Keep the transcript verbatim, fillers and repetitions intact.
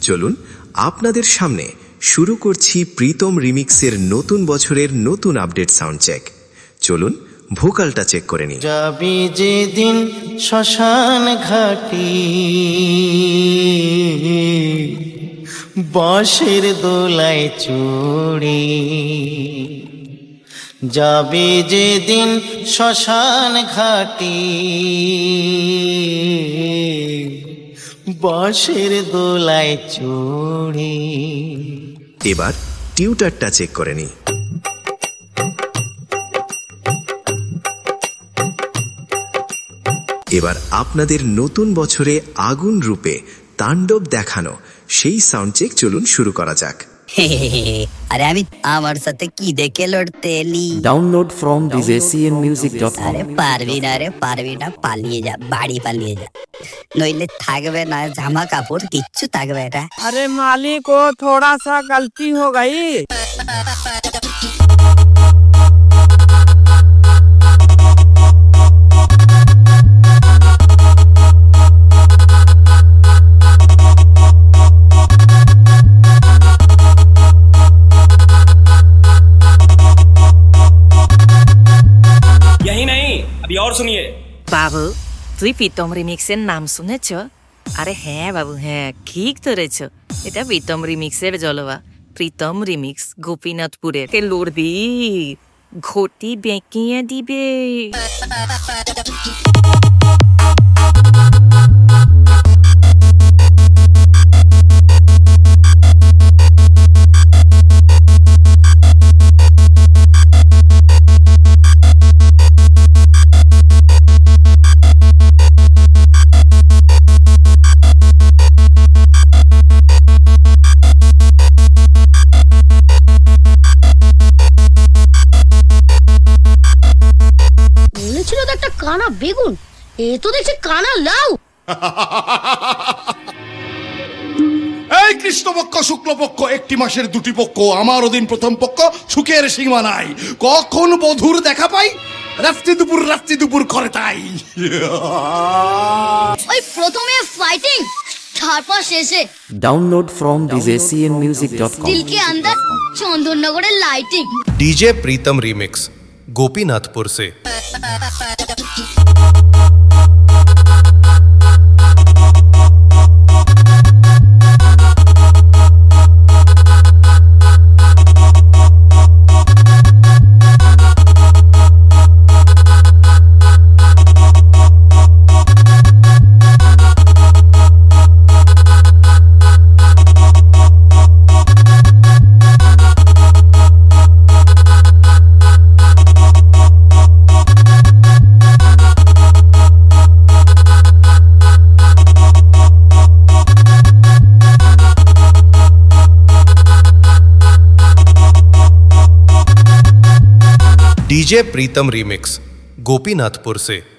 চলুন আপনাদের সামনে শুরু করছি প্রীতম রিমিক্সের নতুন বছরের নতুন আপডেট সাউন্ড চেক। চলুন ভোকালটা চেক করে নিই। যাবি যেদিন শ্মশান ঘাটি, বাঁশের দোলায় চড়ে, যাবি যেদিন শ্মশান ঘাটি, বাঁশের দোলায় চড়ে। এবার টিউটারটা চেক করে নিই। এবার আপনাদের নতুন বছরে আগুন রূপে তাণ্ডব দেখানো সেই সাউন্ড চেক চলুন শুরু করা যাক। আরে আমি আমার সাথে কি দেখে লড়তে এলি? Download from DJCN music dot com. আরে পারবি না রে, পারবি না, পালিয়ে যা, বাড়ি পালিয়ে যা, নইলে থাকবে না জামা কাপড়, কিচ্ছু থাকবে না। अरे मालिक वो थोड़ा सा गलती हो गई। यही नहीं, अभी और सुनिए। বাবু, তুই প্রীতম রিমিক্সের নাম শুনেছ? আরে হ্যাঁ বাবু, হ্যাঁ ঠিক ধরেছ, এটা প্রীতম রিমিক্সের জলবা। প্রীতম রিমিক্স গোপীনাথপুরের কে লড়বি, ঘটি বেঁকিয়ে দিবে। বলেছিল তো একটা কানা বেগুন, এ তো দেখছি কানা লাউ। এই কৃষ্ণপক্ষ শুক্লপক্ষ একটি মাসের দুটি পক্ষ, আমার অধীন প্রথম পক্ষ, সুখের সীমা নাই। কখন বধুর দেখা পাই, রাত্রি দুপুর রাত্রি দুপুর করে তাই। ওই প্রথমে ফাইটিং, তারপর শেষে download from DJCN music dot com. দিল কে আন্দার চন্দননগরের lighting. DJ Pritam remix Gopinathpur से। डीजे प्रीतम रीमिक्स गोपीनाथपुर से।